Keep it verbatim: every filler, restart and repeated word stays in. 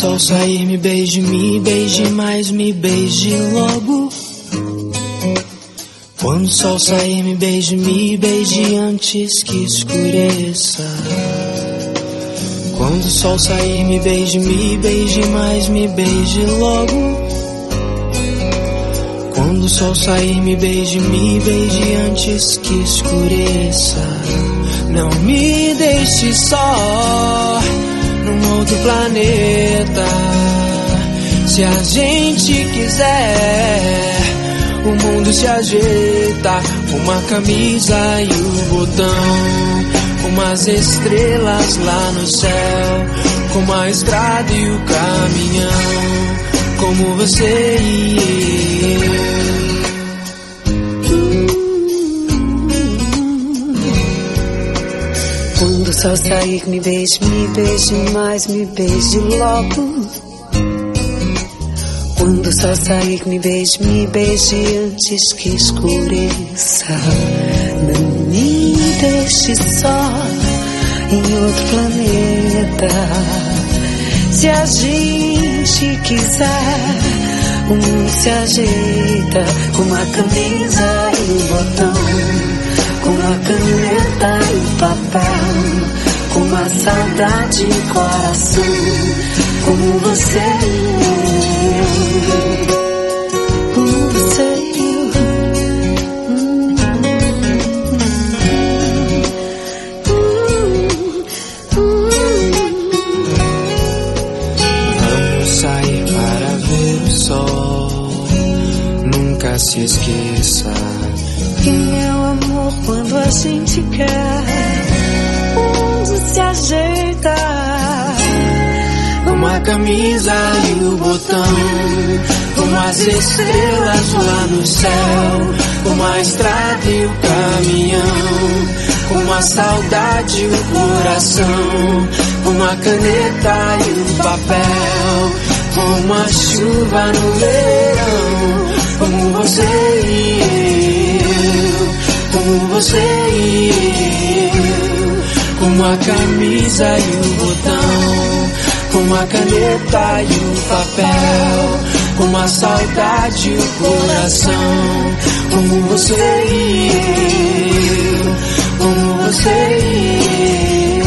sol sair, me beije, me beije mais, me beije logo. Quando o sol sair, me beije, me beije antes que escureça. Quando o sol sair, me beije, me beije mais, me beije logo. Quando o sol sair, me beije, me beije antes que escureça. Não me deixe só num outro planeta. Se a gente quiser, o mundo se ajeita. Uma camisa e o botão, umas estrelas lá no céu, como a estrada e o caminhão, como você e eu. Quando o sol sair, me beije, me beije mais, me beije logo. Quando o sol sair, me beije, me beije antes que escureça. Não me deixe só em outro planeta. Se a gente quiser, o mundo se ajeita, com uma camisa e um botão, com uma caneta e um papel, com uma saudade e coração, como você e eu, como você e eu. Vamos sair para ver o sol, nunca se esqueça. Quem é o amor quando a gente quer, o mundo se ajeita. Como a camisa e o botão, como as estrelas lá no céu, como a estrada e o caminhão, como a saudade e o coração, como a caneta e o papel, como a chuva no verão, como você e eu, como você e eu, como a camisa e o botão, como a caneta e o papel, como a saudade e o coração, como você e eu, como você e eu.